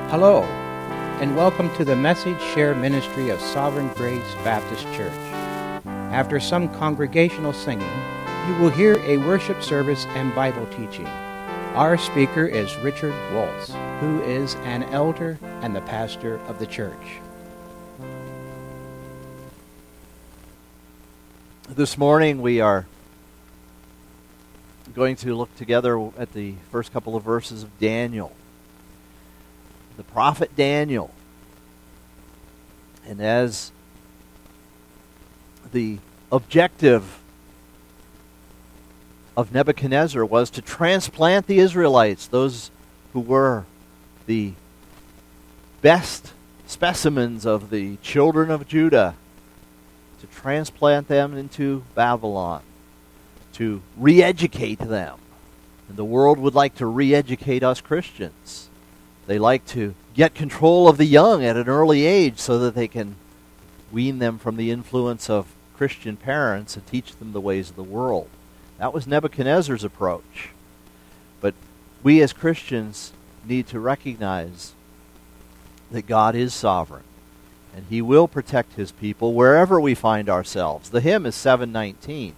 Hello, and welcome to the Message Share Ministry of Sovereign Grace Baptist Church. After some congregational singing, you will hear a worship service and Bible teaching. Our speaker is Richard Waltz, who is an elder and the pastor of the church. This morning we are going to look together at the first couple of verses of Daniel. The prophet Daniel. And as the objective of Nebuchadnezzar was to transplant the Israelites, those who were the best specimens of the children of Judah, to transplant them into Babylon, to re-educate them. And the world would like to re-educate us Christians. They like to get control of the young at an early age so that they can wean them from the influence of Christian parents and teach them the ways of the world. That was Nebuchadnezzar's approach. But we as Christians need to recognize that God is sovereign, and He will protect His people wherever we find ourselves. The hymn is 719.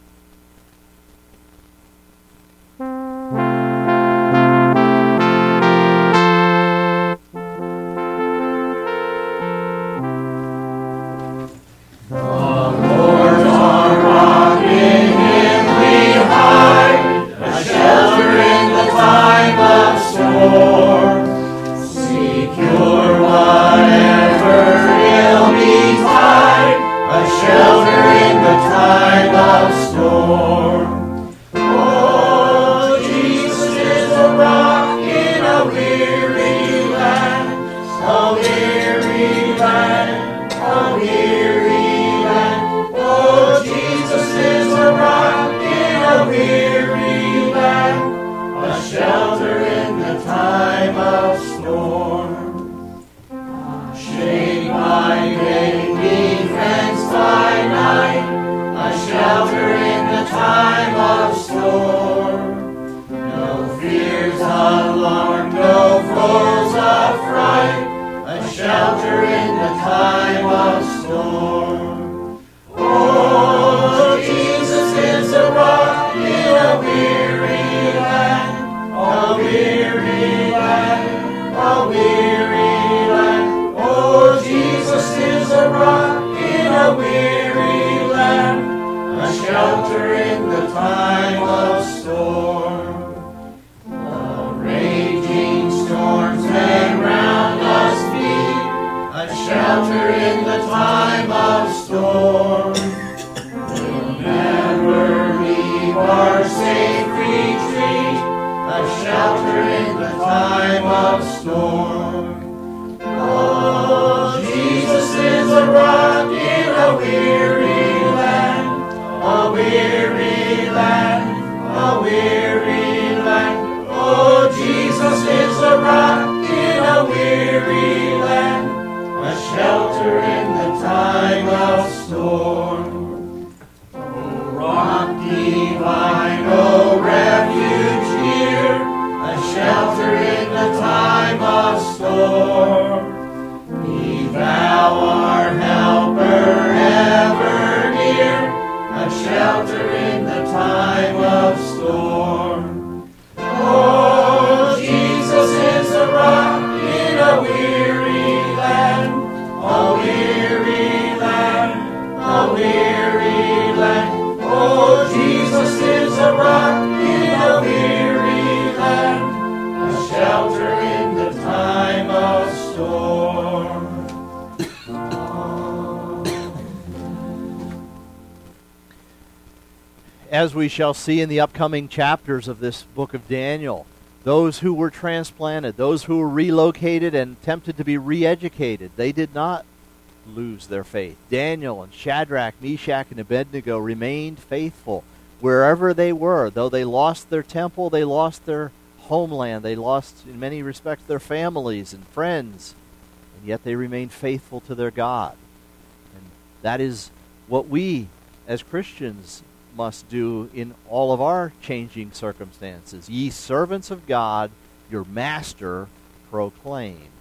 As we shall see in the upcoming chapters of this book of Daniel, those who were transplanted, those who were relocated and attempted to be re-educated, they did not lose their faith. Daniel and Shadrach, Meshach, and Abednego remained faithful wherever they were. Though they lost their temple, they lost their homeland, they lost, in many respects, their families and friends, and yet they remained faithful to their God. And that is what we, as Christians, must do in all of our changing circumstances. Ye servants of God, your master proclaim.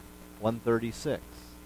136.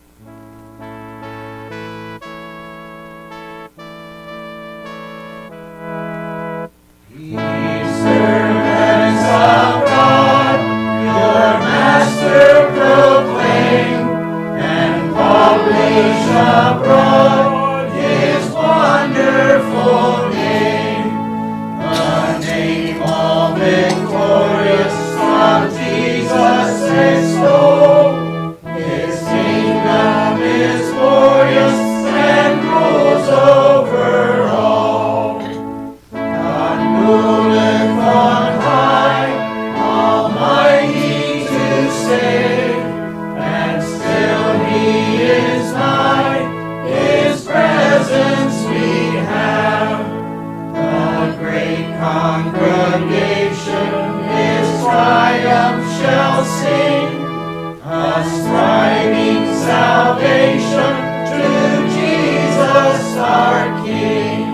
Abroad his wonderful name, the name all victorious of Jesus extol. His kingdom is glorious and rules over all. God ruleth on high, almighty to save, and still he is nigh. His presence we have. The great congregation his triumph shall sing, ascribing salvation to Jesus our King.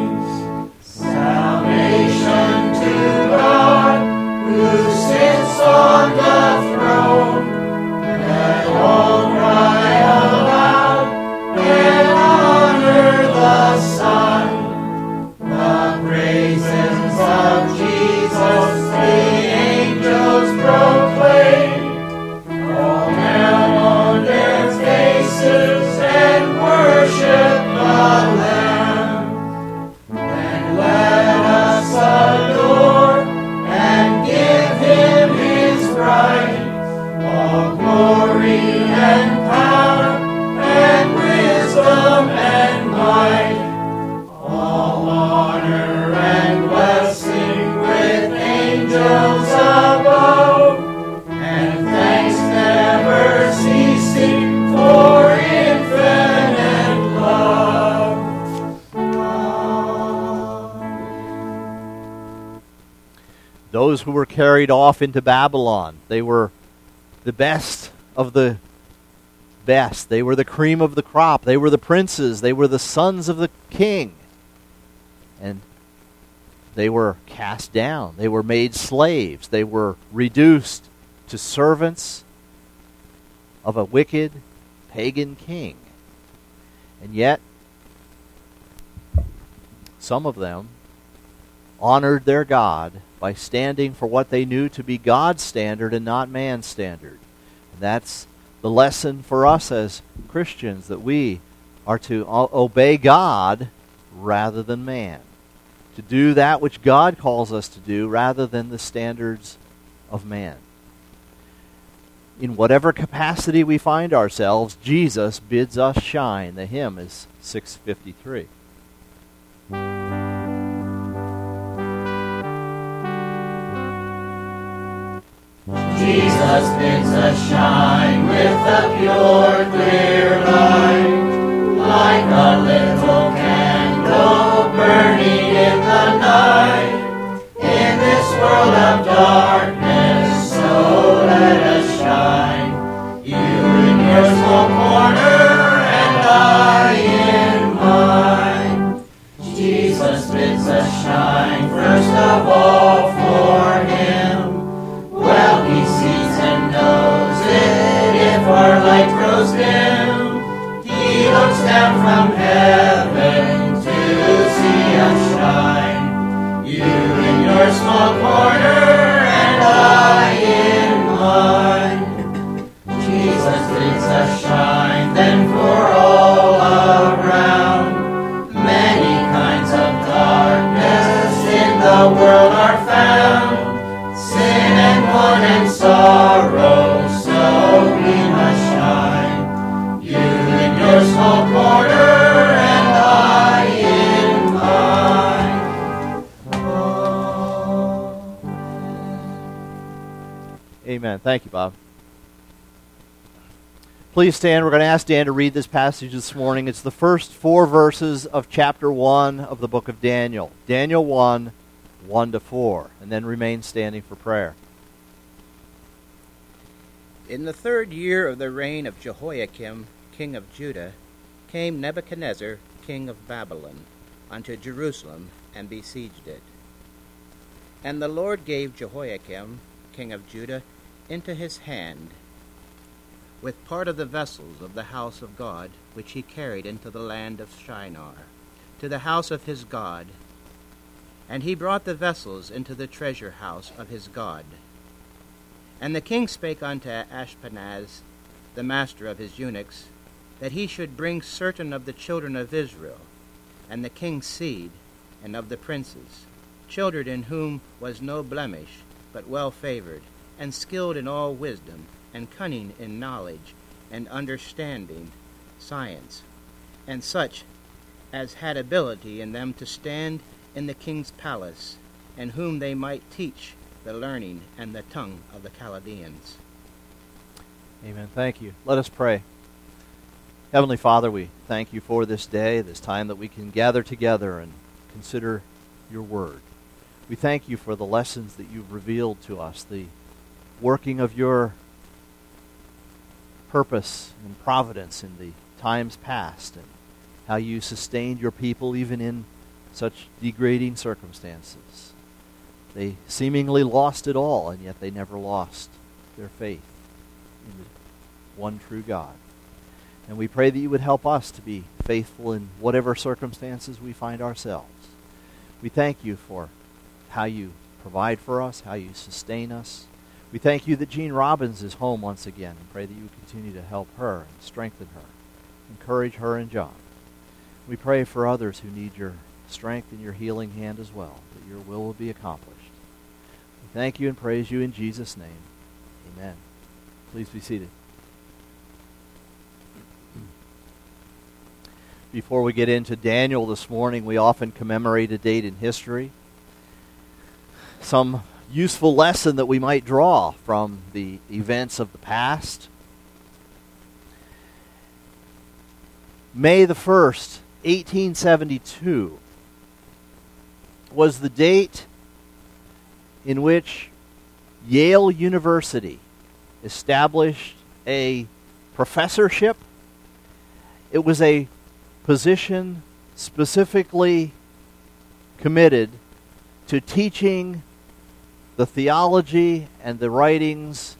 Salvation to God who sits on the throne. Let all cry aloud and honor the Son. The praises of Jesus the angels proclaim. All down on their faces and worship the Lamb. Then let us adore and give him his right. All glory and power and wisdom and might, all honor and blessing with angels above, and thanks never ceasing for infinite love. Those who were carried off into Babylon, they were the best of the best. They were the cream of the crop. They were the princes. They were the sons of the king. And they were cast down. They were made slaves. They were reduced to servants of a wicked pagan king. And yet, some of them honored their God by standing for what they knew to be God's standard and not man's standard. And that's the lesson for us as Christians, that we are to obey God rather than man, to do that which God calls us to do rather than the standards of man. In whatever capacity we find ourselves, Jesus bids us shine. The hymn is 653. Jesus bids us shine with a pure, clear light, like a little candle burning in the night. In this world of darkness, so let us shine. You in your small corner, and I in mine. Jesus bids us shine, first of all for him. Well, he sees and knows it if our light grows dim. He looks down from heaven to see us shine. You in your small corner and I in mine. Jesus bids us shine then for all around. Many kinds of darkness in the world are found. Sin and want and sorrow, so we must shine. You in your small corner and I in mine. Oh. Amen. Thank you, Bob. Please stand. We're going to ask Dan to read this passage this morning. It's the first 4 verses of chapter 1 of the book of Daniel. Daniel 1, 1-4, and then remain standing for prayer. In the 3rd year of the reign of Jehoiakim, king of Judah, came Nebuchadnezzar, king of Babylon, unto Jerusalem, and besieged it. And the Lord gave Jehoiakim, king of Judah, into his hand, with part of the vessels of the house of God, which he carried into the land of Shinar, to the house of his God. And he brought the vessels into the treasure house of his God. And the king spake unto Ashpenaz, the master of his eunuchs, that he should bring certain of the children of Israel, and the king's seed, and of the princes, children in whom was no blemish, but well favored, and skilled in all wisdom, and cunning in knowledge, and understanding science, and such as had ability in them to stand in the king's palace, and whom they might teach the learning and the tongue of the Chaldeans. Amen. Thank you. Let us pray. Heavenly Father, we thank you for this day, this time that we can gather together and consider your word. We thank you for the lessons that you've revealed to us, the working of your purpose and providence in the times past, and how you sustained your people even in such degrading circumstances. They seemingly lost it all, and yet they never lost their faith in the one true God. And we pray that you would help us to be faithful in whatever circumstances we find ourselves. We thank you for how you provide for us, how you sustain us. We thank you that Jean Robbins is home once again, and pray that you would continue to help her and strengthen her, encourage her and John. We pray for others who need your strength and your healing hand as well, that your will be accomplished. We thank you and praise you in Jesus' name. Amen. Please be seated. Before we get into Daniel this morning, we often commemorate a date in history. Some useful lesson that we might draw from the events of the past. May the 1st, 1872, was the date in which Yale University established a professorship. It was a position specifically committed to teaching the theology and the writings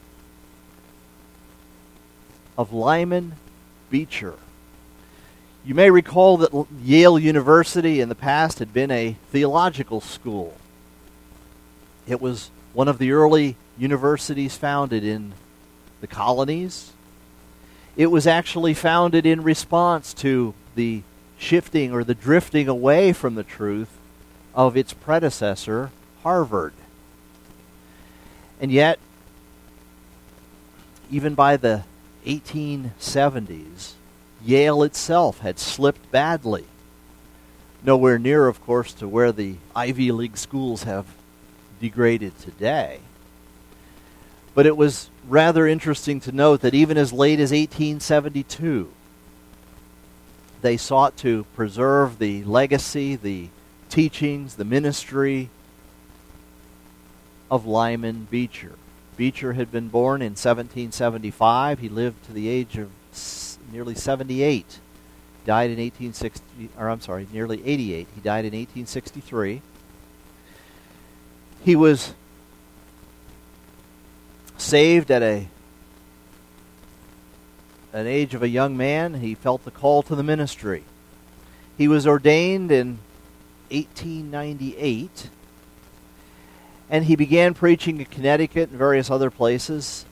of Lyman Beecher. You may recall that Yale University in the past had been a theological school. It was one of the early universities founded in the colonies. It was actually founded in response to the shifting or the drifting away from the truth of its predecessor, Harvard. And yet, even by the 1870s, Yale itself had slipped badly. Nowhere near, of course, to where the Ivy League schools have degraded today. But it was rather interesting to note that even as late as 1872, they sought to preserve the legacy, the teachings, the ministry of Lyman Beecher. Beecher had been born in 1775. He lived to the age of nearly 78. Died in nearly 88. He died in 1863. He was saved at an age of a young man. He felt the call to the ministry. He was ordained in 1898, and he began preaching in Connecticut and various other places.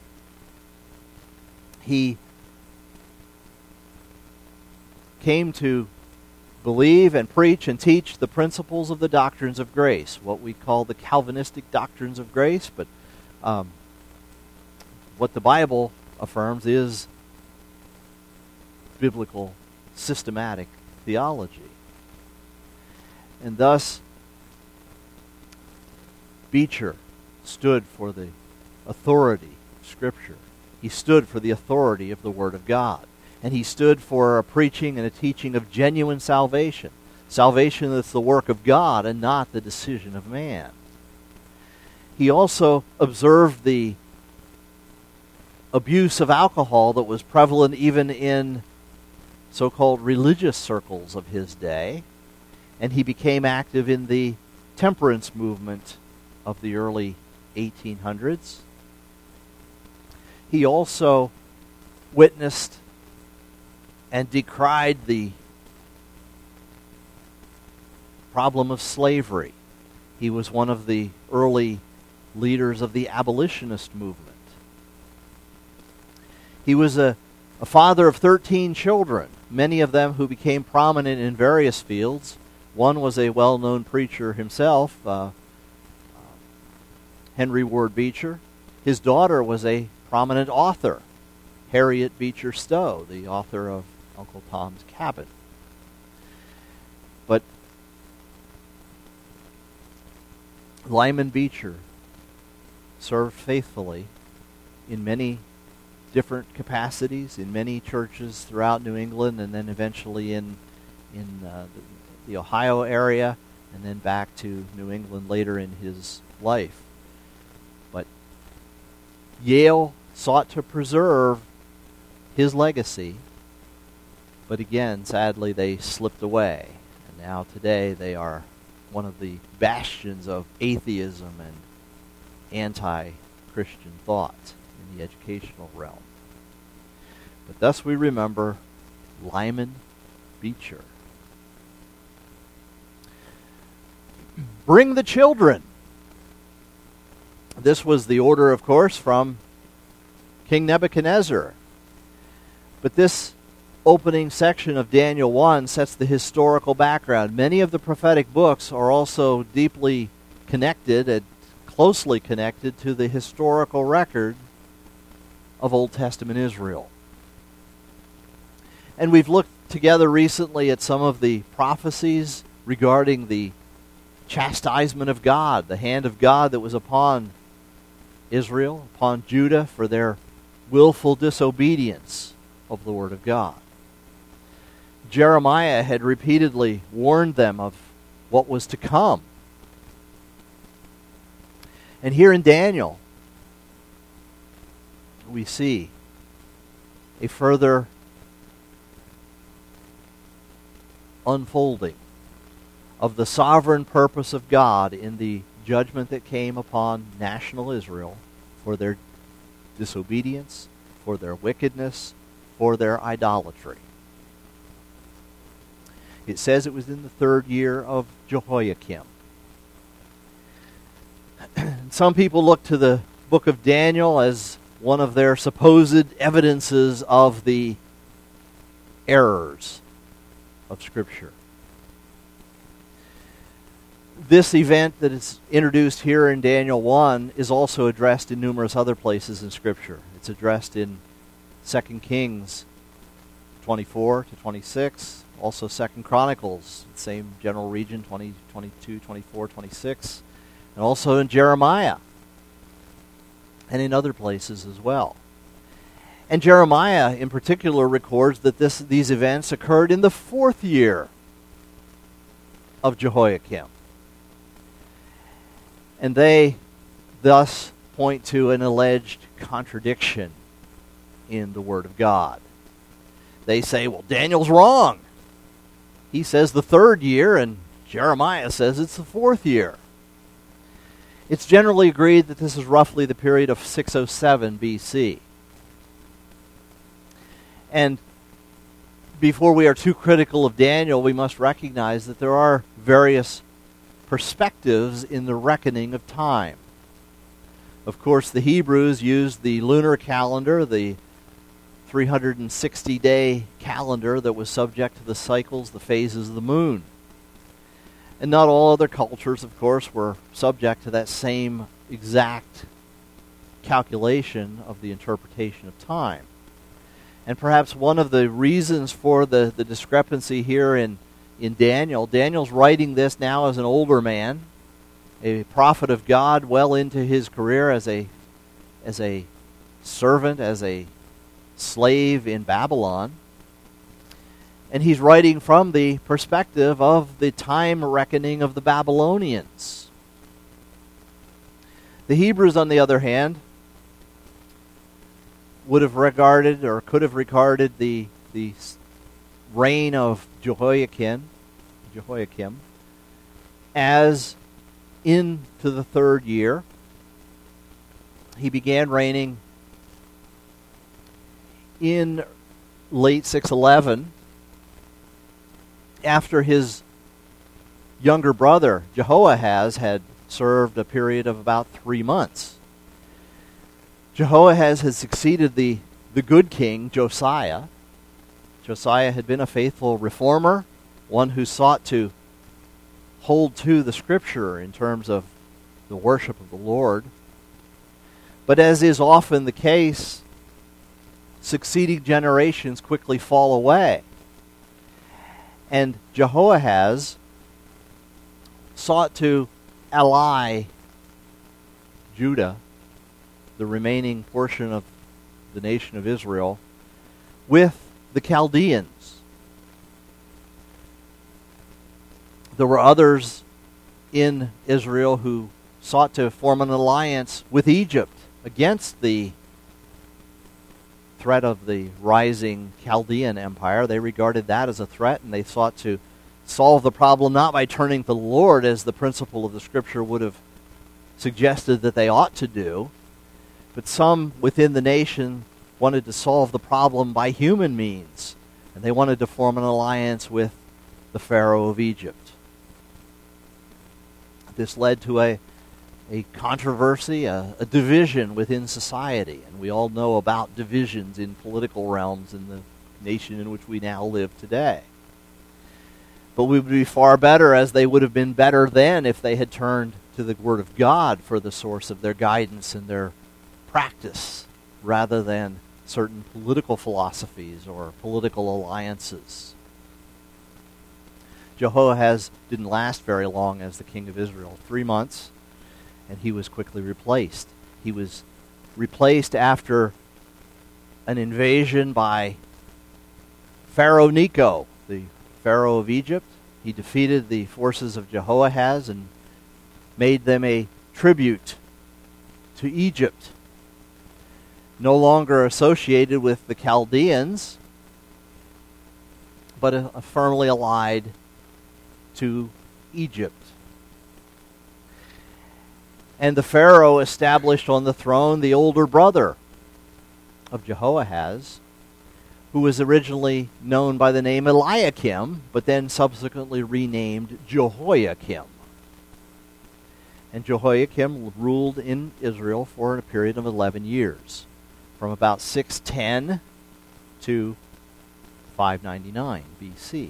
He came to believe and preach and teach the principles of the doctrines of grace, what we call the Calvinistic doctrines of grace, but what the Bible affirms is biblical, systematic theology. And thus, Beecher stood for the authority of Scripture. He stood for the authority of the Word of God. And he stood for a preaching and a teaching of genuine salvation. Salvation that's the work of God and not the decision of man. He also observed the abuse of alcohol that was prevalent even in so-called religious circles of his day. And he became active in the temperance movement of the early 1800s. He also witnessed and decried the problem of slavery. He was one of the early leaders of the abolitionist movement. He was a father of 13 children, many of them who became prominent in various fields. One was a well-known preacher himself, Henry Ward Beecher. His daughter was a prominent author, Harriet Beecher Stowe, the author of Uncle Tom's Cabin. But Lyman Beecher served faithfully in many different capacities in many churches throughout New England, and then eventually in the Ohio area, and then back to New England later in his life. But Yale sought to preserve his legacy, but again, sadly, they slipped away. And now today they are one of the bastions of atheism and anti-Christian thought in the educational realm. But thus we remember Lyman Beecher. Bring the children. This was the order, of course, from King Nebuchadnezzar. But this opening section of Daniel 1 sets the historical background. Many of the prophetic books are also deeply connected and closely connected to the historical record of Old Testament Israel. And we've looked together recently at some of the prophecies regarding the chastisement of God, the hand of God that was upon Israel, upon Judah for their willful disobedience of the Word of God. Jeremiah had repeatedly warned them of what was to come. And here in Daniel, we see a further unfolding of the sovereign purpose of God in the judgment that came upon national Israel for their disobedience, for their wickedness, for their idolatry. It says it was in the 3rd year of Jehoiakim. Some people look to the book of Daniel as one of their supposed evidences of the errors of Scripture. This event that is introduced here in Daniel 1 is also addressed in numerous other places in Scripture. It's addressed in 2 Kings 24 to 26, also 2 Chronicles, same general region, 20, 22, 24, 26, and also in Jeremiah and in other places as well. And Jeremiah in particular records that these events occurred in the 4th year of Jehoiakim. And they thus point to an alleged contradiction in the Word of God. They say, well, Daniel's wrong. He says the 3rd year, and Jeremiah says it's the 4th year. It's generally agreed that this is roughly the period of 607 BC. And before we are too critical of Daniel, we must recognize that there are various perspectives in the reckoning of time. Of course, the Hebrews used the lunar calendar, the 360-day calendar that was subject to the cycles, the phases of the moon. And not all other cultures, of course, were subject to that same exact calculation of the interpretation of time. And perhaps one of the reasons for the discrepancy here in Daniel, Daniel's writing this now as an older man, a prophet of God well into his career as a servant, as a slave in Babylon. And he's writing from the perspective of the time reckoning of the Babylonians. The Hebrews, on the other hand, would have regarded or could have regarded the reign of Jehoiakim as into the 3rd year. He began reigning in late 611, after his younger brother Jehoahaz had served a period of about 3 months. Jehoahaz had succeeded the good king Josiah. Josiah had been a faithful reformer, one who sought to hold to the Scripture in terms of the worship of the Lord. But as is often the case, succeeding generations quickly fall away. And Jehoahaz sought to ally Judah, the remaining portion of the nation of Israel, with the Chaldeans. There were others in Israel who sought to form an alliance with Egypt against the threat of the rising Chaldean Empire. They regarded that as a threat, and they sought to solve the problem not by turning to the Lord, as the principle of the Scripture would have suggested that they ought to do, but some within the nation wanted to solve the problem by human means, and they wanted to form an alliance with the Pharaoh of Egypt. This led to a controversy, a division within society, and we all know about divisions in political realms in the nation in which we now live today. But we would be far better, as they would have been better then, if they had turned to the Word of God for the source of their guidance and their practice, rather than certain political philosophies or political alliances. Jehoahaz didn't last very long as the king of Israel, 3 months, and he was quickly replaced. He was replaced after an invasion by Pharaoh Necho, the Pharaoh of Egypt. He defeated the forces of Jehoahaz and made them a tribute to Egypt. No longer associated with the Chaldeans, but firmly allied to Egypt. And the Pharaoh established on the throne the older brother of Jehoahaz, who was originally known by the name Eliakim, but then subsequently renamed Jehoiakim. And Jehoiakim ruled in Israel for a period of 11 years, from about 610 to 599 BC.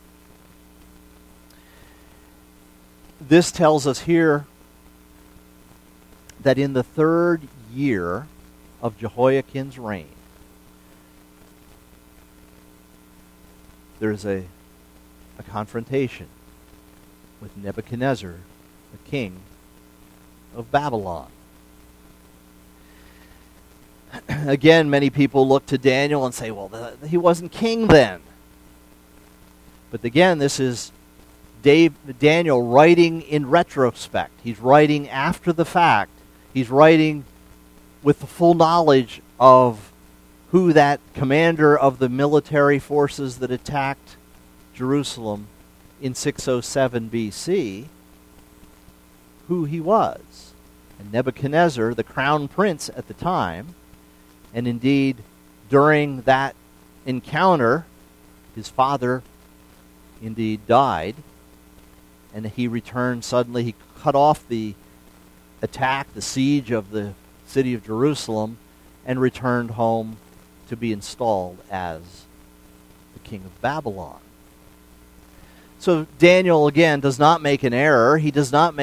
This tells us here that in the 3rd year of Jehoiakim's reign, there's a confrontation with Nebuchadnezzar, the king of Babylon. Again, many people look to Daniel and say, well, he wasn't king then. But again, this is Daniel writing in retrospect. He's writing after the fact. He's writing with the full knowledge of who that commander of the military forces that attacked Jerusalem in 607 BC, who he was. And Nebuchadnezzar, the crown prince at the time, and indeed during that encounter, his father indeed died, and he returned suddenly. He cut off the attack, the siege of the city of Jerusalem, and returned home to be installed as the king of Babylon. So Daniel, again, does not make an error. He does not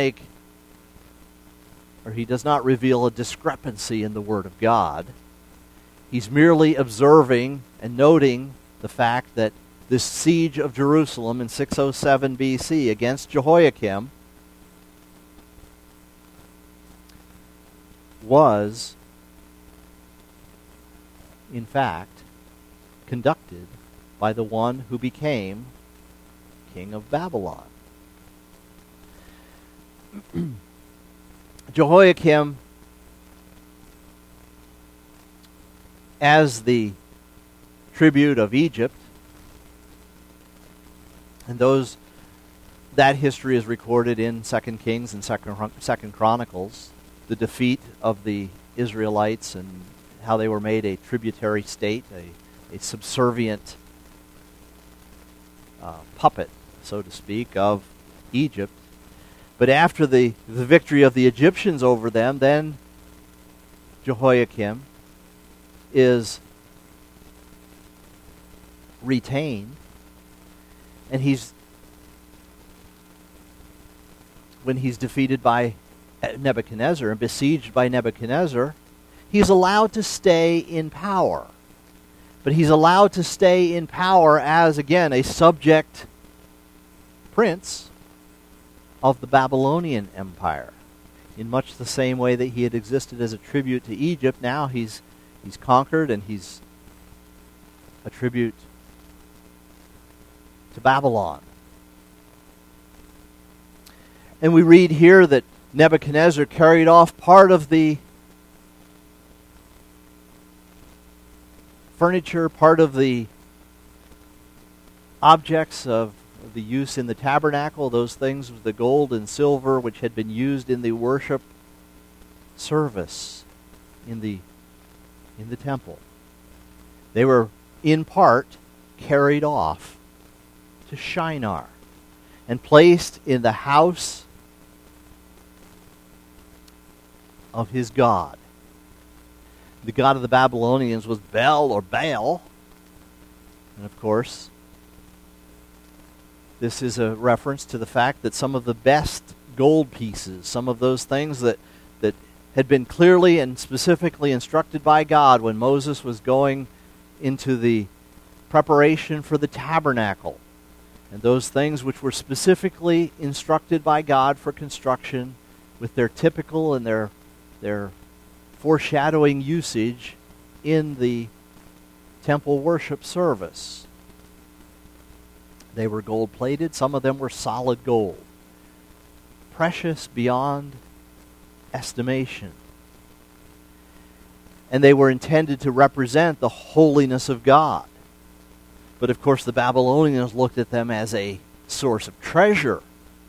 reveal a discrepancy in the Word of God. He's merely observing and noting the fact that this siege of Jerusalem in 607 BC against Jehoiakim was, in fact, conducted by the one who became king of Babylon. Jehoiakim, as the tribute of Egypt, and that history is recorded in 2 Kings and 2 Chronicles, the defeat of the Israelites and how they were made a tributary state, a subservient puppet, so to speak, of Egypt. But after the victory of the Egyptians over them, then Jehoiakim is retained, and when he's defeated by Nebuchadnezzar and besieged by Nebuchadnezzar, he's allowed to stay in power. But he's allowed to stay in power as, again, a subject prince of the Babylonian Empire, in much the same way that he had existed as a tribute to Egypt. Now he's conquered, and he's a tribute to Babylon. And we read here that Nebuchadnezzar carried off part of the furniture, part of the objects of the use in the tabernacle, those things with the gold and silver which had been used in the worship service in the temple. They were in part carried off to Shinar and placed in the house of his god. The god of the Babylonians was Bel or Baal. And of course, this is a reference to the fact that some of the best gold pieces, some of those things that had been clearly and specifically instructed by God when Moses was going into the preparation for the tabernacle, and those things which were specifically instructed by God for construction with their typical and their foreshadowing usage in the temple worship service. They were gold-plated. Some of them were solid gold, precious beyond estimation. And they were intended to represent the holiness of God. But of course, the Babylonians looked at them as a source of treasure.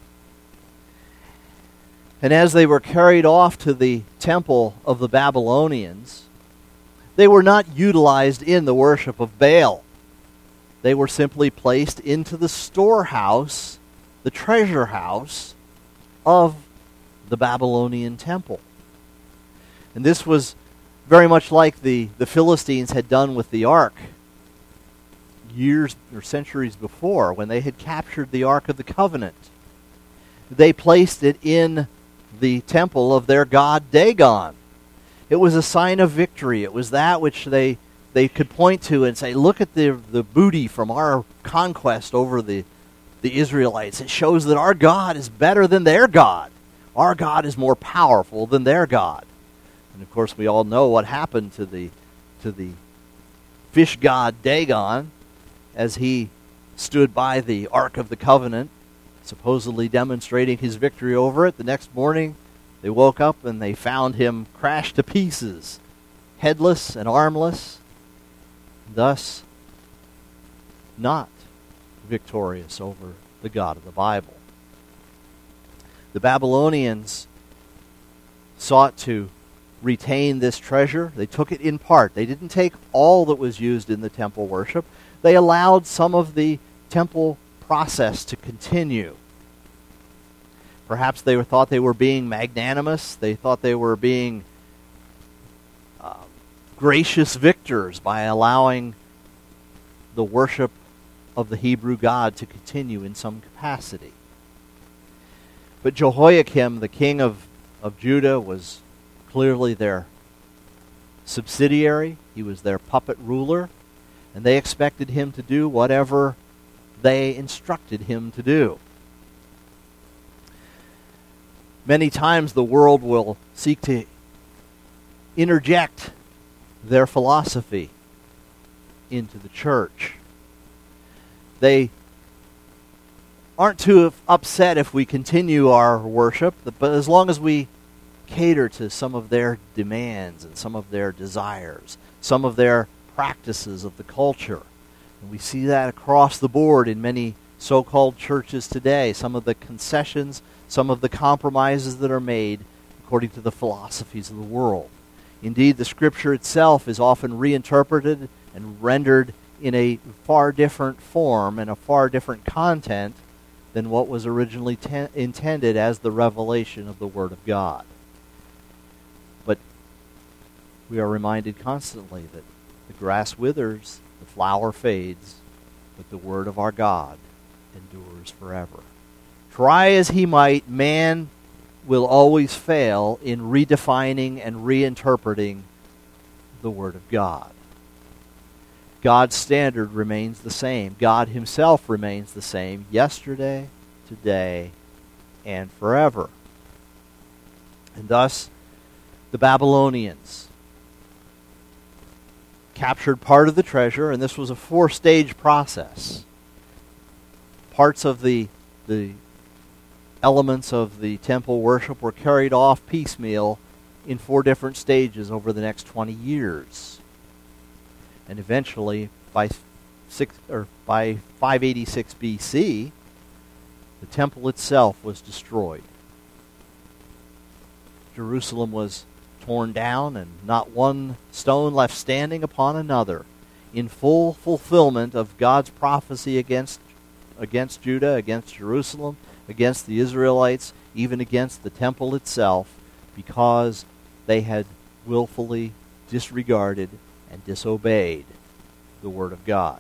And as they were carried off to the temple of the Babylonians, they were not utilized in the worship of Baal. They were simply placed into the storehouse, the treasure house of the Babylonian temple. And this was very much like the Philistines had done with the ark years or centuries before, when they had captured the Ark of the Covenant. They placed it in the temple of their god Dagon. It was a sign of victory. It was that which they could point to and say, look at the booty from our conquest over the Israelites. It shows that our God is better than their God. Our God is more powerful than their God. And of course, we all know what happened to the fish god Dagon as he stood by the Ark of the Covenant, supposedly demonstrating his victory over it. The next morning, they woke up and they found him crashed to pieces, headless and armless, thus not victorious over the God of the Bible. The Babylonians sought to retain this treasure. They took it in part. They didn't take all that was used in the temple worship. They allowed some of the temple process to continue. Perhaps they thought they were being magnanimous. They thought they were being gracious victors by allowing the worship of the Hebrew God to continue in some capacity. But Jehoiakim, the king of Judah, was clearly their subsidiary. He was their puppet ruler, and they expected him to do whatever they instructed him to do. Many times the world will seek to interject their philosophy into the church. They aren't too upset if we continue our worship, but as long as we cater to some of their demands and some of their desires, some of their practices of the culture. And we see that across the board in many so-called churches today, some of the concessions, some of the compromises that are made according to the philosophies of the world. Indeed, the Scripture itself is often reinterpreted and rendered in a far different form and a far different content than what was originally intended as the revelation of the Word of God. But we are reminded constantly that the grass withers, the flower fades, but the Word of our God endures forever. Try as he might, man will always fail in redefining and reinterpreting the Word of God. God's standard remains the same. God himself remains the same yesterday, today, and forever. And thus, the Babylonians captured part of the treasure, and this was a 4-stage process. Parts of the elements of the temple worship were carried off piecemeal in 4 different stages over the next 20 years. And eventually, by 586 BC, the temple itself was destroyed. Jerusalem was torn down, and not one stone left standing upon another, in full fulfillment of God's prophecy against Judah, against Jerusalem, against the Israelites, even against the temple itself, because they had willfully disregarded and disobeyed the Word of God.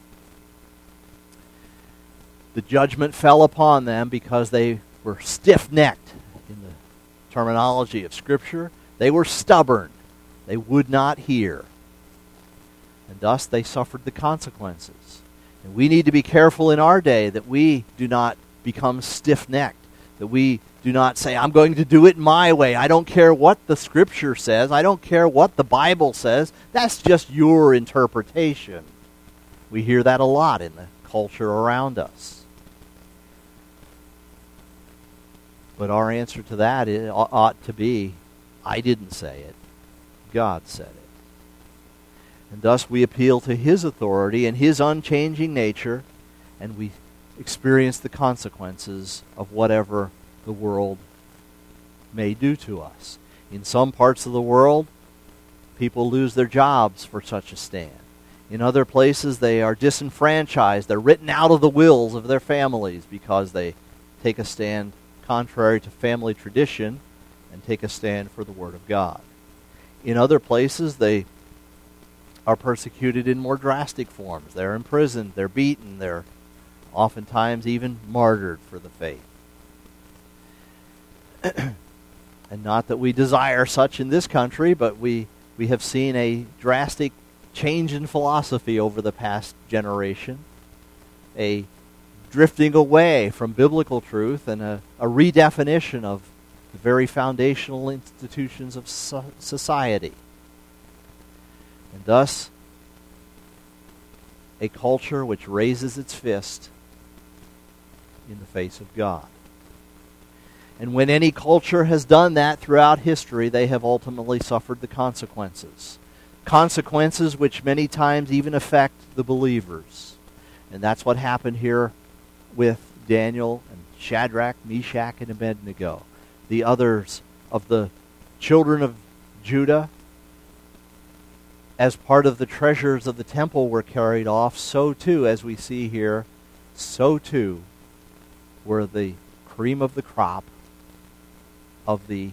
The judgment fell upon them because they were stiff-necked in the terminology of Scripture. They were stubborn. They would not hear. And thus they suffered the consequences. And we need to be careful in our day that we do not become stiff-necked, that we do not say, I'm going to do it my way. I don't care what the Scripture says. I don't care what the Bible says. That's just your interpretation. We hear that a lot in the culture around us. But our answer to that ought to be, I didn't say it. God said it. And thus we appeal to His authority and His unchanging nature, and we experience the consequences of whatever the world may do to us. In some parts of the world, people lose their jobs for such a stand. In other places, they are disenfranchised. They're written out of the wills of their families because they take a stand contrary to family tradition and take a stand for the Word of God. In other places, they are persecuted in more drastic forms. They're imprisoned, they're beaten, they're oftentimes even martyred for the faith. And not that we desire such in this country, but we have seen a drastic change in philosophy over the past generation, a drifting away from biblical truth, and a redefinition of the very foundational institutions of society. And thus, a culture which raises its fist in the face of God. And when any culture has done that throughout history, they have ultimately suffered the consequences. Consequences which many times even affect the believers. And that's what happened here with Daniel and Shadrach, Meshach, and Abednego. The others of the children of Judah, as part of the treasures of the temple were carried off, so too, as we see here, so too were the cream of the crop of the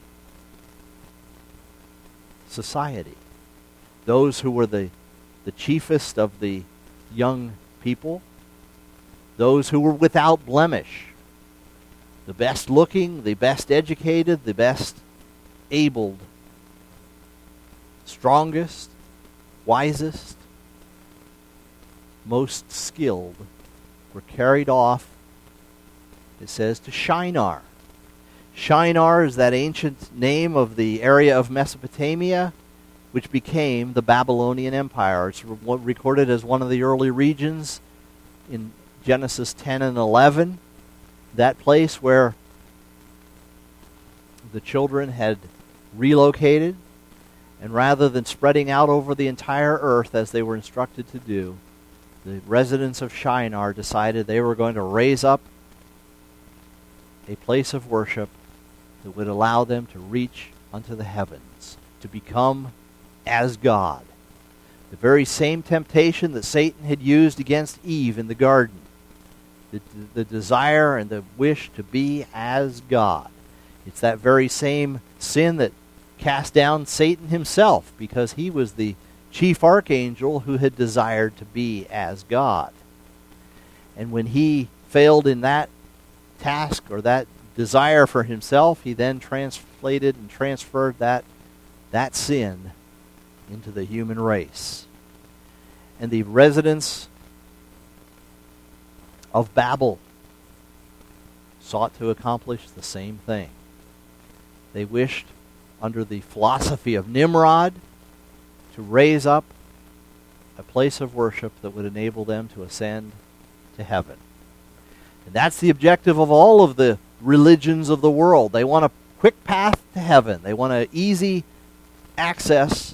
society. Those who were the chiefest of the young people, those who were without blemish, the best looking, the best educated, the best abled, strongest, wisest, most skilled, were carried off, it says, to Shinar. Shinar is that ancient name of the area of Mesopotamia, which became the Babylonian Empire. It's recorded as one of the early regions in Genesis 10 and 11. That place where the children had relocated, and rather than spreading out over the entire earth as they were instructed to do, the residents of Shinar decided they were going to raise up a place of worship that would allow them to reach unto the heavens to become as God. The very same temptation that Satan had used against Eve in the garden. The desire and the wish to be as God. It's that very same sin that cast down Satan himself, because he was the chief archangel who had desired to be as God. And when he failed in that task or that desire for himself, he then translated and transferred that sin into the human race. And the residents of Babel sought to accomplish the same thing. They wished, under the philosophy of Nimrod, to raise up a place of worship that would enable them to ascend to heaven. And that's the objective of all of the religions of the world. They want a quick path to heaven. They want an easy access,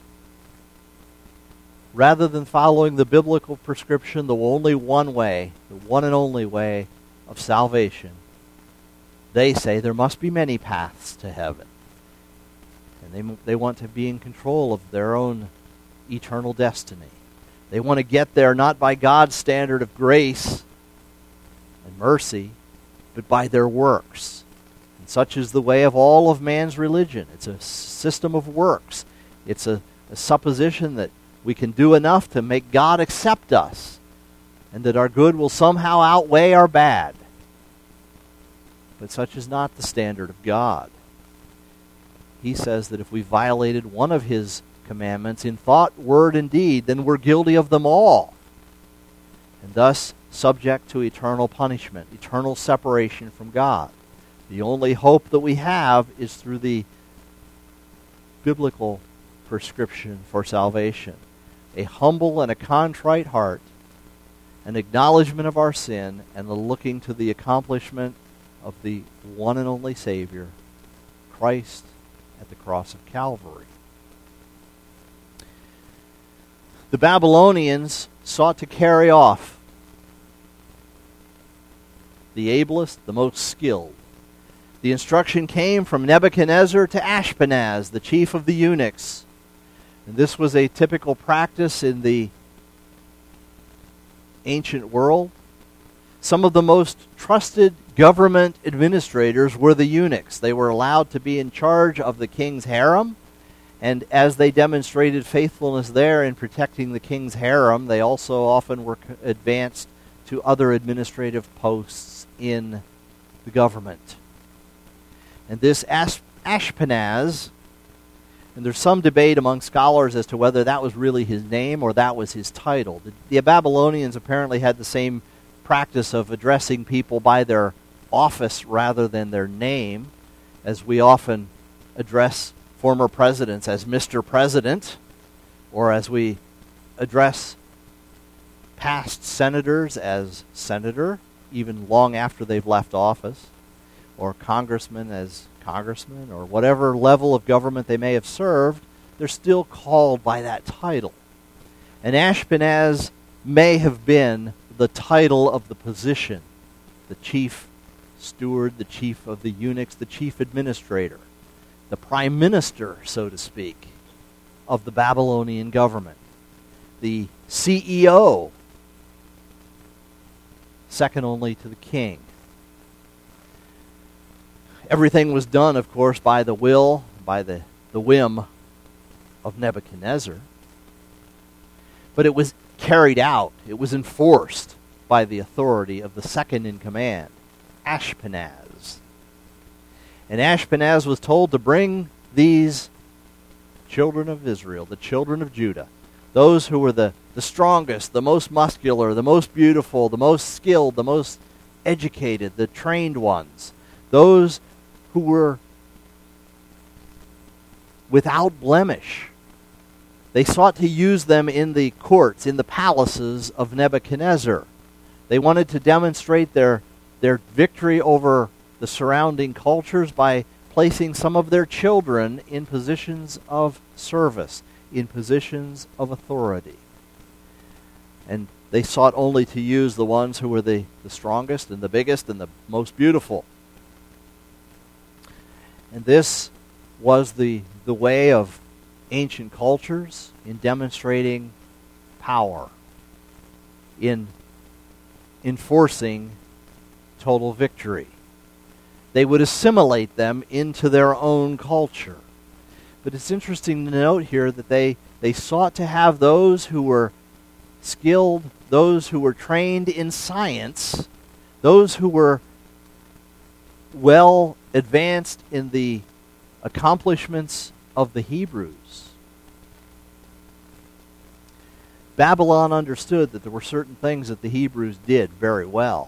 rather than following the biblical prescription, the only one way, the one and only way of salvation. They say there must be many paths to heaven. And they want to be in control of their own eternal destiny. They want to get there not by God's standard of grace and mercy, but by their works. And such is the way of all of man's religion. It's a system of works. It's a supposition that we can do enough to make God accept us, and that our good will somehow outweigh our bad. But such is not the standard of God. He says that if we violated one of his commandments in thought, word, and deed, then we're guilty of them all, and thus subject to eternal punishment, eternal separation from God. The only hope that we have is through the biblical prescription for salvation. A humble and a contrite heart, an acknowledgement of our sin, and the looking to the accomplishment of the one and only Savior, Christ, at the cross of Calvary. The Babylonians sought to carry off the ablest, the most skilled. The instruction came from Nebuchadnezzar to Ashpenaz, the chief of the eunuchs. And this was a typical practice in the ancient world. Some of the most trusted government administrators were the eunuchs. They were allowed to be in charge of the king's harem, and as they demonstrated faithfulness there in protecting the king's harem, they also often were advanced to other administrative posts in the government. And this Ashpenaz, and there's some debate among scholars as to whether that was really his name or that was his title. The Babylonians apparently had the same practice of addressing people by their office rather than their name, as we often address former presidents as Mr. President, or as we address past senators as Senator, even long after they've left office, or congressmen as congressman, or whatever level of government they may have served, they're still called by that title. And Ashpenaz may have been the title of the position, the chief steward, the chief of the eunuchs, the chief administrator, the prime minister, so to speak, of the Babylonian government, the CEO, second only to the king. Everything was done, of course, by the will, by the whim of Nebuchadnezzar. But it was carried out, it was enforced by the authority of the second in command, Ashpenaz. And Ashpenaz was told to bring these children of Israel, the children of Judah, those who were the strongest, the most muscular, the most beautiful, the most skilled, the most educated, the trained ones, those who were without blemish. They sought to use them in the courts, in the palaces of Nebuchadnezzar. They wanted to demonstrate their victory over the surrounding cultures by placing some of their children in positions of service, in positions of authority. And they sought only to use the ones who were the strongest and the biggest and the most beautiful. And this was the the way of ancient cultures in demonstrating power, in enforcing total victory. They would assimilate them into their own culture. But it's interesting to note here that they sought to have those who were skilled, those who were trained in science, those who were well advanced in the accomplishments of the Hebrews. Babylon understood that there were certain things that the Hebrews did very well.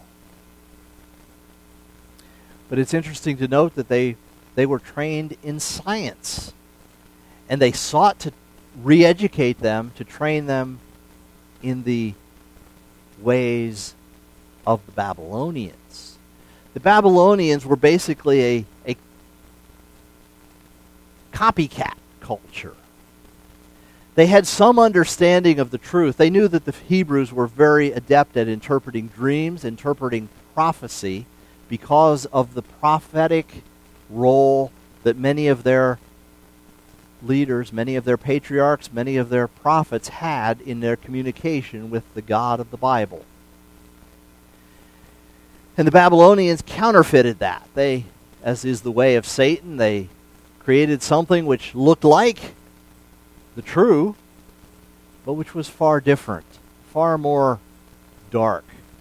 But it's interesting to note that they were trained in science. And they sought to re-educate them, to train them in the ways of the Babylonians. The Babylonians were basically a copycat culture. They had some understanding of the truth. They knew that the Hebrews were very adept at interpreting dreams, interpreting prophecy, because of the prophetic role that many of their leaders, many of their patriarchs, many of their prophets had in their communication with the God of the Bible. And the Babylonians counterfeited that. They, as is the way of Satan, they created something which looked like the true, but which was far different, far more dark.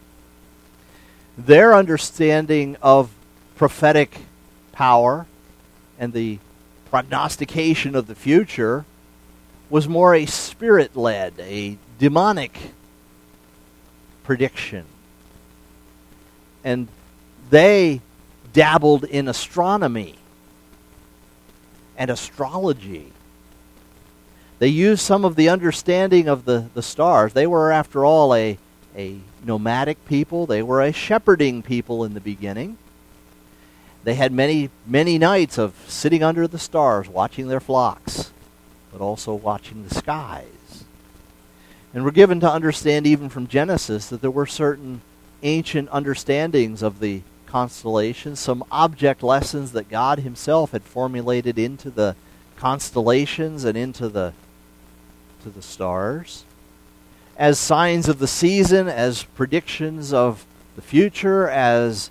Their understanding of prophetic power and the prognostication of the future was more a spirit-led, a demonic prediction. And they dabbled in astronomy and astrology. They used some of the understanding of the stars. They were, after all, a nomadic people. They were a shepherding people in the beginning. They had many, many nights of sitting under the stars, watching their flocks, but also watching the skies. And we're given to understand even from Genesis that there were certain ancient understandings of the constellations, some object lessons that God himself had formulated into the constellations and into the stars, as signs of the season, as predictions of the future, as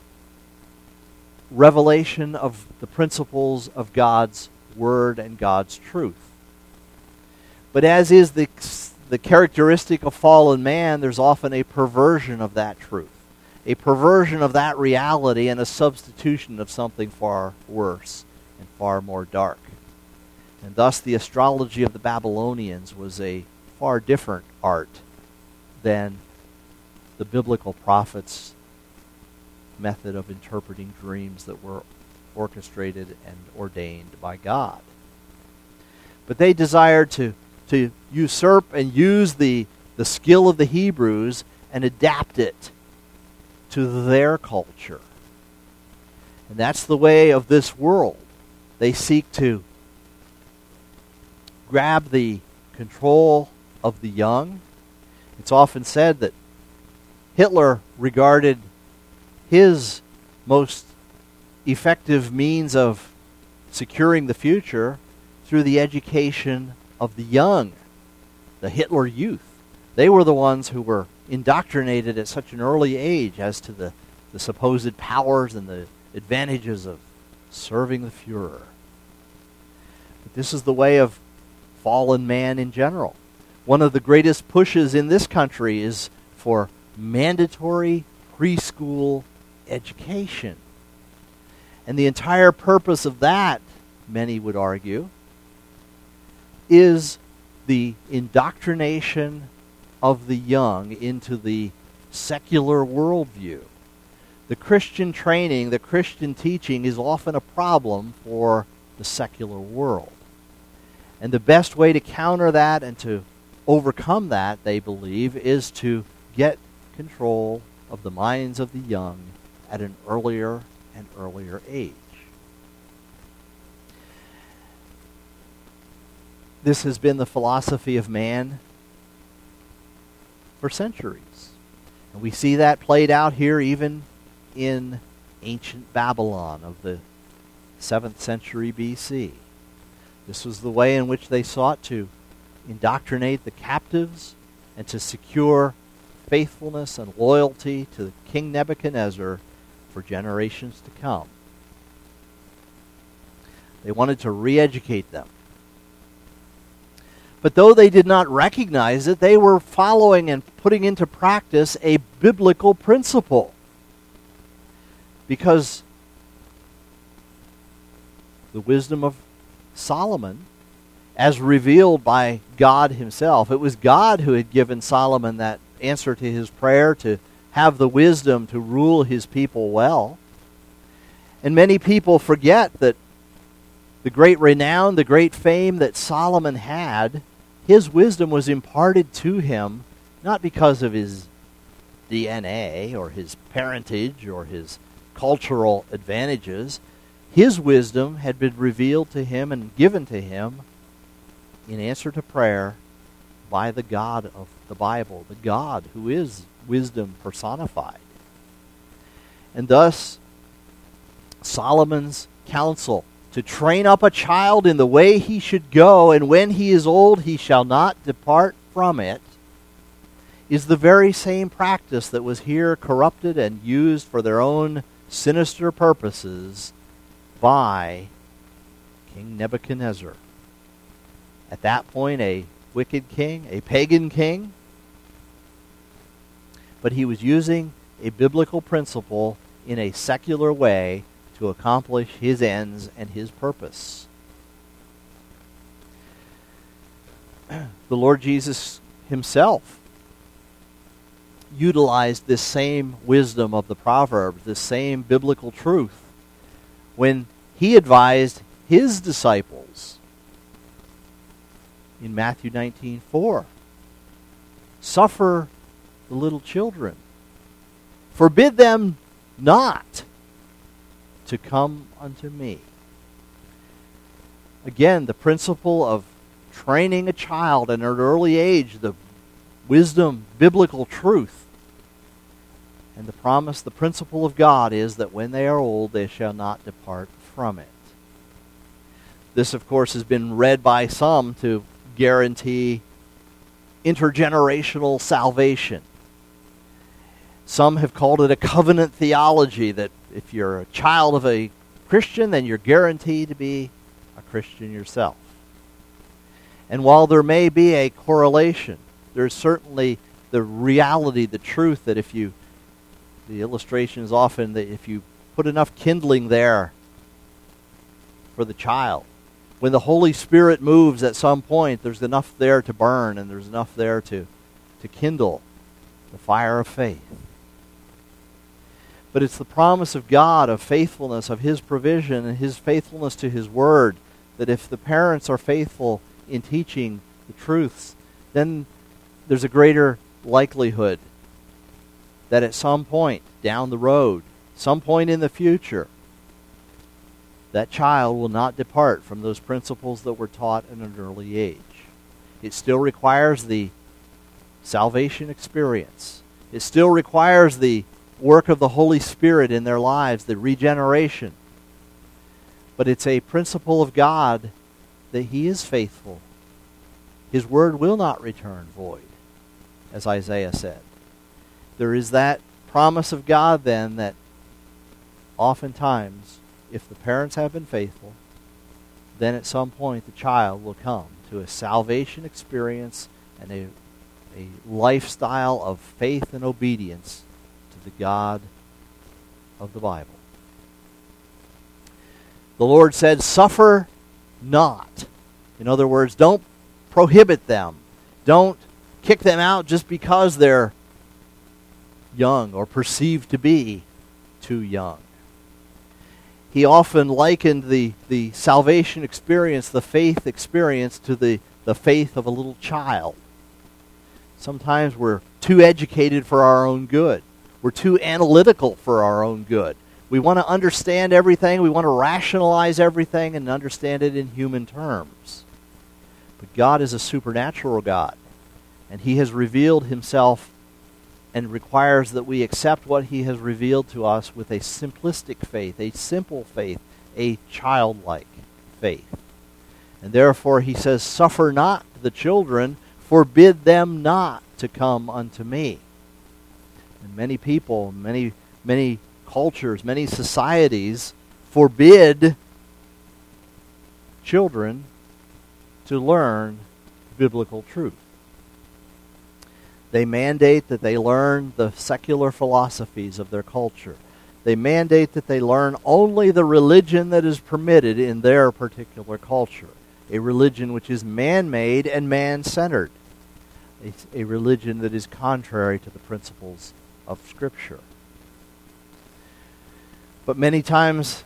revelation of the principles of God's Word and God's truth. But as is the characteristic of fallen man, there's often a perversion of that truth, a perversion of that reality, and a substitution of something far worse and far more dark. And thus the astrology of the Babylonians was a far different art than the biblical prophets' method of interpreting dreams that were orchestrated and ordained by God. But they desired to usurp and use the skill of the Hebrews and adapt it to their culture. And that's the way of this world. They seek to grab the control of the young. It's often said that Hitler regarded his most effective means of securing the future through the education of the young, the Hitler Youth. They were the ones who were indoctrinated at such an early age as to the supposed powers and the advantages of serving the Fuhrer. But this is the way of fallen man in general. One of the greatest pushes in this country is for mandatory preschool education. And the entire purpose of that, many would argue, is the indoctrination of the young into the secular worldview. The Christian training, the Christian teaching is often a problem for the secular world. And the best way to counter that and to overcome that, they believe, is to get control of the minds of the young at an earlier and earlier age. This has been the philosophy of man for centuries. And we see that played out here even in ancient Babylon of the 7th century BC. This was the way in which they sought to indoctrinate the captives and to secure faithfulness and loyalty to King Nebuchadnezzar for generations to come. They wanted to re-educate them. But though they did not recognize it, they were following and putting into practice a biblical principle. Because the wisdom of Solomon, as revealed by God himself, it was God who had given Solomon that answer to his prayer to have the wisdom to rule his people well. And many people forget that the great renown, the great fame that Solomon had, his wisdom was imparted to him not because of his DNA or his parentage or his cultural advantages. His wisdom had been revealed to him and given to him in answer to prayer by the God of the Bible, the God who is wisdom personified. And thus, Solomon's counsel to train up a child in the way he should go, and when he is old he shall not depart from it, is the very same practice that was here corrupted and used for their own sinister purposes by King Nebuchadnezzar. At that point, a wicked king, a pagan king, but he was using a biblical principle in a secular way to accomplish his ends and his purpose. The Lord Jesus himself utilized this same wisdom of the Proverbs, this same biblical truth, when he advised his disciples in Matthew 19:4. Suffer the little children. Forbid them not to come unto me. Again, the principle of training a child at an early age, the wisdom, biblical truth, and the promise, the principle of God is that when they are old, they shall not depart from it. This, of course, has been read by some to guarantee intergenerational salvation. Some have called it a covenant theology, that if you're a child of a Christian, then you're guaranteed to be a Christian yourself. And while there may be a correlation, there's certainly the reality, the truth, that the illustration is often that if you put enough kindling there for the child, when the Holy Spirit moves at some point, there's enough there to burn, and there's enough there to kindle the fire of faith. But it's the promise of God, of faithfulness, of his provision, and his faithfulness to his word, that if the parents are faithful in teaching the truths, then there's a greater likelihood that at some point down the road, some point in the future, that child will not depart from those principles that were taught at an early age. It still requires the salvation experience. It still requires the work of the Holy Spirit in their lives, the regeneration. But it's a principle of God that he is faithful. His word will not return void, as Isaiah said. There is that promise of God then that oftentimes, if the parents have been faithful, then at some point the child will come to a salvation experience and a lifestyle of faith and obedience to the God of the Bible. The Lord said, suffer not. In other words, don't prohibit them. Don't kick them out just because they're young or perceived to be too young. He often likened the salvation experience, the faith experience, to the faith of a little child. Sometimes we're too educated for our own good. We're too analytical for our own good. We want to understand everything. We want to rationalize everything and understand it in human terms. But God is a supernatural God, and he has revealed himself and requires that we accept what he has revealed to us with a simplistic faith, a simple faith, a childlike faith. And therefore he says, suffer not the children, forbid them not to come unto me. And many people, many cultures, many societies forbid children to learn biblical truth. They mandate that they learn the secular philosophies of their culture. They mandate that they learn only the religion that is permitted in their particular culture, a religion which is man-made and man-centered, a religion that is contrary to the principles of Scripture. But many times,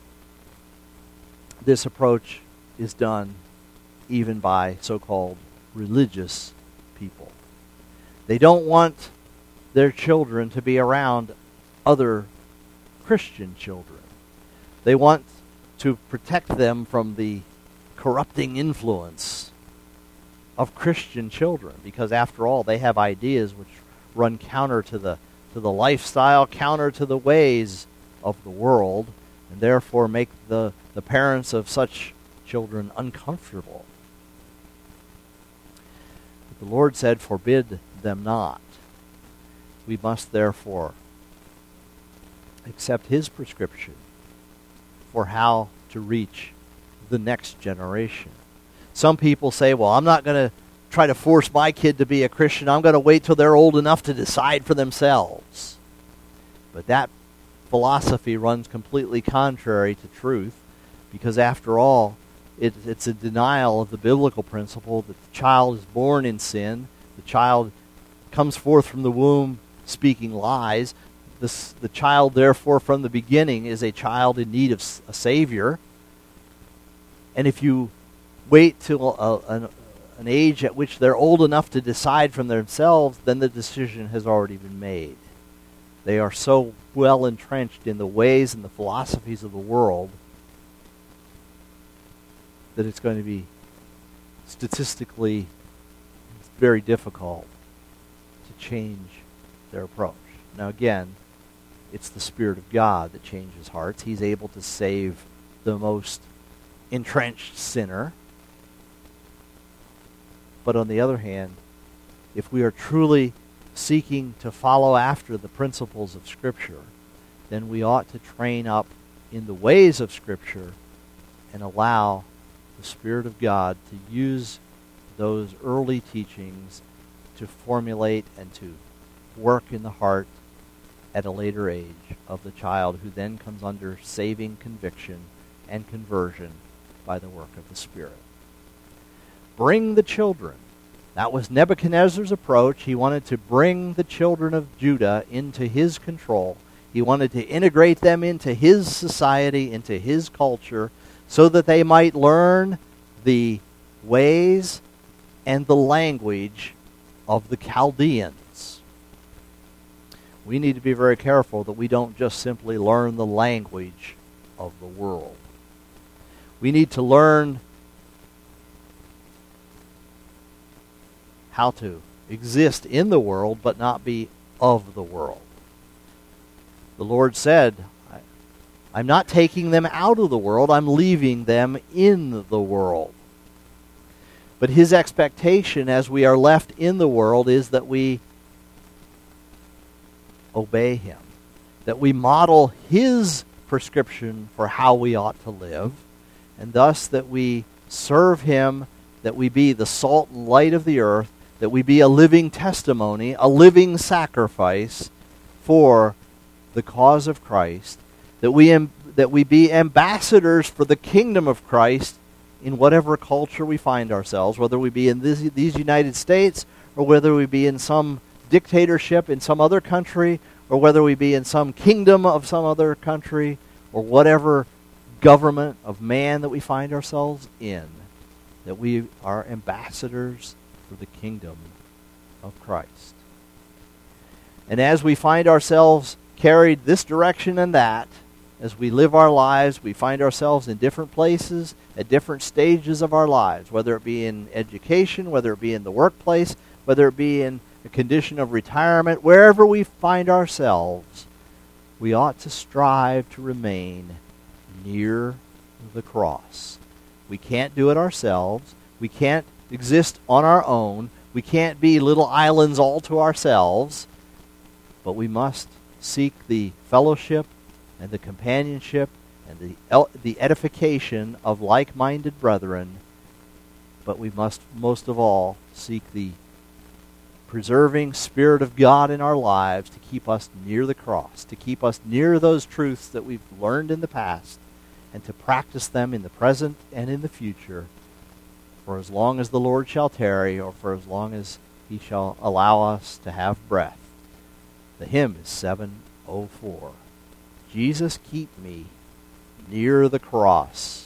this approach is done even by so-called religious people. They don't want their children to be around other Christian children. They want to protect them from the corrupting influence of Christian children, because after all, they have ideas which run counter to the lifestyle, counter to the ways of the world, and therefore make the parents of such children uncomfortable. But the Lord said, forbid them not. We must therefore accept His prescription for how to reach the next generation. Some people say, well, I'm not going to try to force my kid to be a Christian. I'm going to wait till they're old enough to decide for themselves. But that philosophy runs completely contrary to truth, because after all, it's a denial of the biblical principle that the child is born in sin. The child comes forth from the womb speaking lies. The child, therefore, from the beginning is a child in need of a Savior. And if you wait till an age at which they're old enough to decide for themselves, then the decision has already been made. They are so well entrenched in the ways and the philosophies of the world that it's going to be statistically very difficult to change their approach. Now again, it's the Spirit of God that changes hearts. He's able to save the most entrenched sinner. But on the other hand, if we are truly seeking to follow after the principles of Scripture, then we ought to train up in the ways of Scripture and allow the Spirit of God to use those early teachings to formulate and to work in the heart at a later age of the child, who then comes under saving conviction and conversion by the work of the Spirit. Bring the children. That was Nebuchadnezzar's approach. He wanted to bring the children of Judah into his control. He wanted to integrate them into his society, into his culture, so that they might learn the ways and the language of the Chaldeans. We need to be very careful that we don't just simply learn the language of the world. We need to learn how to exist in the world but not be of the world. The Lord said, I'm not taking them out of the world, I'm leaving them in the world. But His expectation as we are left in the world is that we obey Him, that we model His prescription for how we ought to live, and thus that we serve Him, that we be the salt and light of the earth, that we be a living testimony, a living sacrifice for the cause of Christ, that we be ambassadors for the kingdom of Christ in whatever culture we find ourselves, whether we be in these United States, or whether we be in some dictatorship in some other country, or whether we be in some kingdom of some other country, or whatever government of man that we find ourselves in, that we are ambassadors for the kingdom of Christ. And as we find ourselves carried this direction and that, as we live our lives, we find ourselves in different places at different stages of our lives, whether it be in education, whether it be in the workplace, whether it be in a condition of retirement, wherever we find ourselves, we ought to strive to remain near the cross, We can't do it ourselves. We can't exist on our own. We can't be little islands all to ourselves. But we must seek the fellowship and the companionship and the edification of like-minded brethren. But we must most of all seek the preserving Spirit of God in our lives to keep us near the cross, to keep us near those truths that we've learned in the past, and to practice them in the present and in the future for as long as the Lord shall tarry, or for as long as he shall allow us to have breath. The hymn is 704. Jesus, keep me near the cross.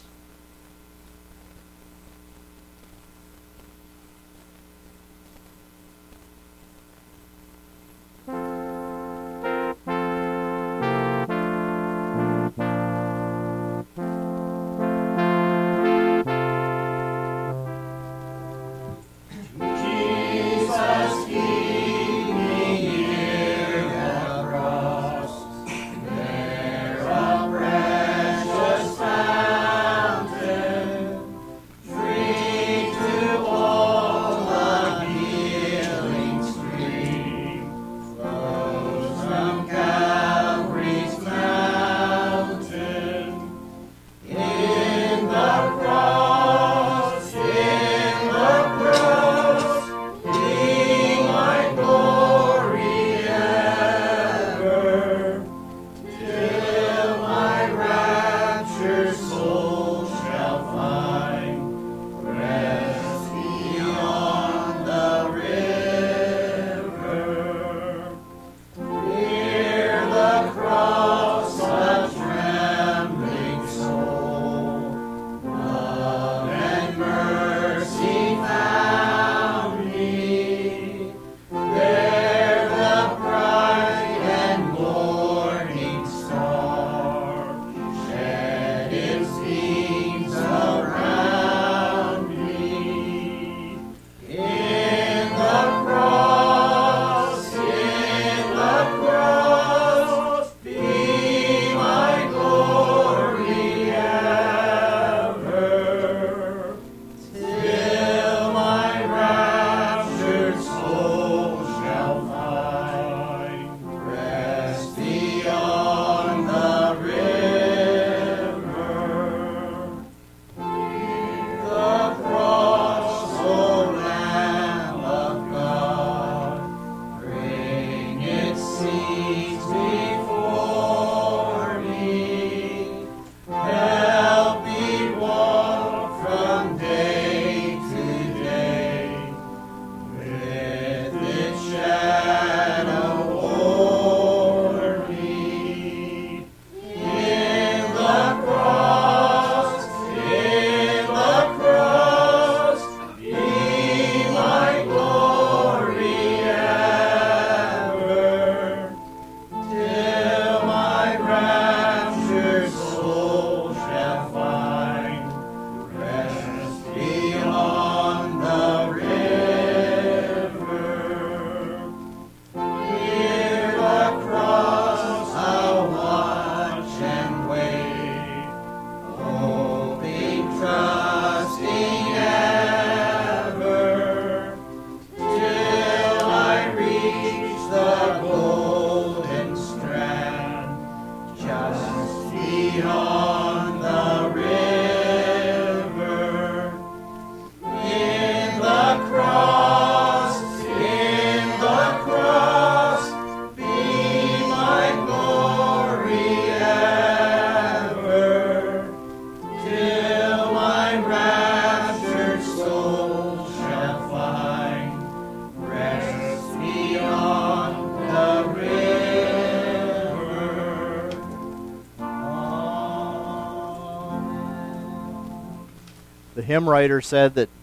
The hymn writer said that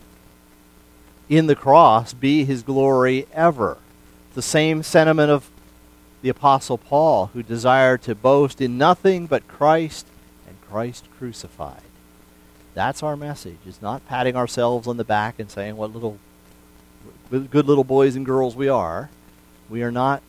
in the cross be his glory ever. The same sentiment of the Apostle Paul, who desired to boast in nothing but Christ and Christ crucified. That's our message. It's not patting ourselves on the back and saying what good little boys and girls we are. We are not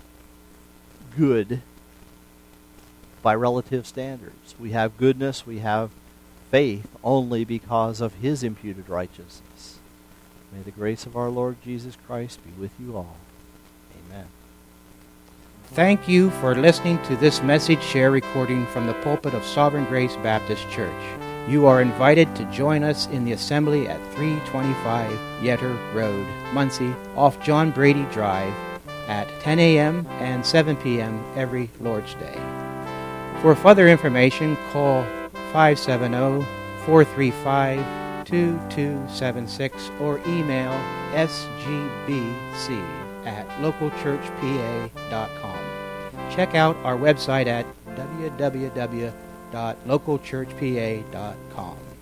good by relative standards. We have goodness, we have faith only because of his imputed righteousness. May the grace of our Lord Jesus Christ be with you all. Amen. Thank you for listening to this message share recording from the pulpit of Sovereign Grace Baptist Church. You are invited to join us in the assembly at 325 Yetter Road, Muncie, off John Brady Drive, at 10 a.m. and 7 p.m. every Lord's Day. For further information, call 570-435-2276 or email sgbc@localchurchpa.com. Check out our website at www.localchurchpa.com.